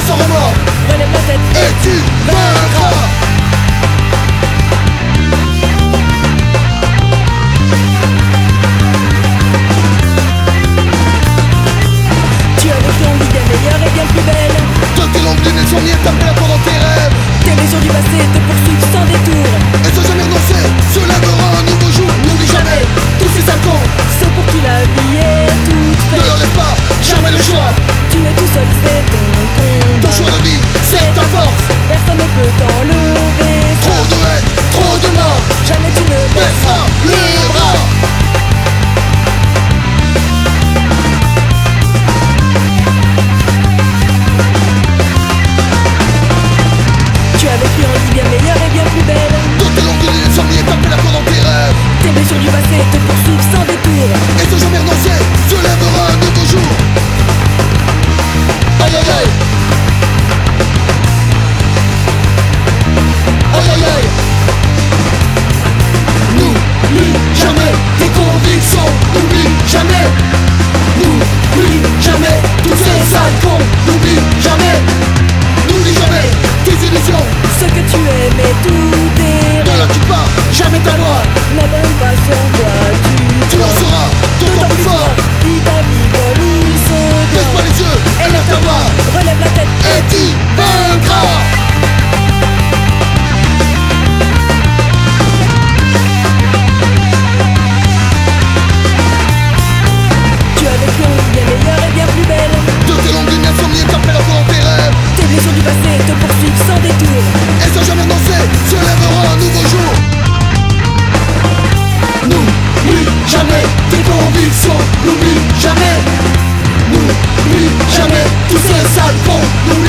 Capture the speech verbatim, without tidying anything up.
sans remords, relève la tête et tu vaincras. Tu as vécu en vie bien meilleure et bien plus belle. De tes longues lunettes sommières t'appellent à toi dans tes rêves. Tes blessures du passé te poursuivent sans détour. Et sans jamais renoncer, se lèvera un nouveau jour. N'oublie jamais tous ces sales cons. Ceux pour qui la vie est toute Ne faite. leur laisse pas jamais le choix. Tu es tout seul, c'est ton Ton combat. choix de vie, c'est ta force. Personne ne peut t'enlever ça. Trop de haine, trop de mort, Jamais tu ne baissera les bras. Tu as vécu en vie bien meilleure et bien plus belle. De tes longues lunettes sommières t'appellent à toi dans tes rêves. Tes blessures du passé te poursuivent sans détour. Et sans jamais renoncer, se lèvera un nouveau jour. Aïe aïe aïe. Aïe aïe aïe. N'oublie jamais tes convictions. N'oublie jamais. N'oublie jamais tous ces sales cons. N'oublie jamais. N'oublie jamais tes illusions. Ce que tu aimais, tout est Ne la quitte pas, jamais ta loi. n'abandonne pas sur toi. Tu en seras d'autant plus fort. Vis ta vie comme il se Baisse pas doit. les yeux et lève ta voix. Relève la tête Et tu vaincras. Tu as vécu en vie bien meilleure et bien plus belle. De tes longues lunettes sommières t'appellent à toi dans tes rêves. Tes blessures du passé te poursuivent sans détour. Et sans jamais renoncer, se lèvera un nouveau jour. N'oublie jamais tes convictions. N'oublie jamais. N'oublie jamais tous ces sales cons. N'oublie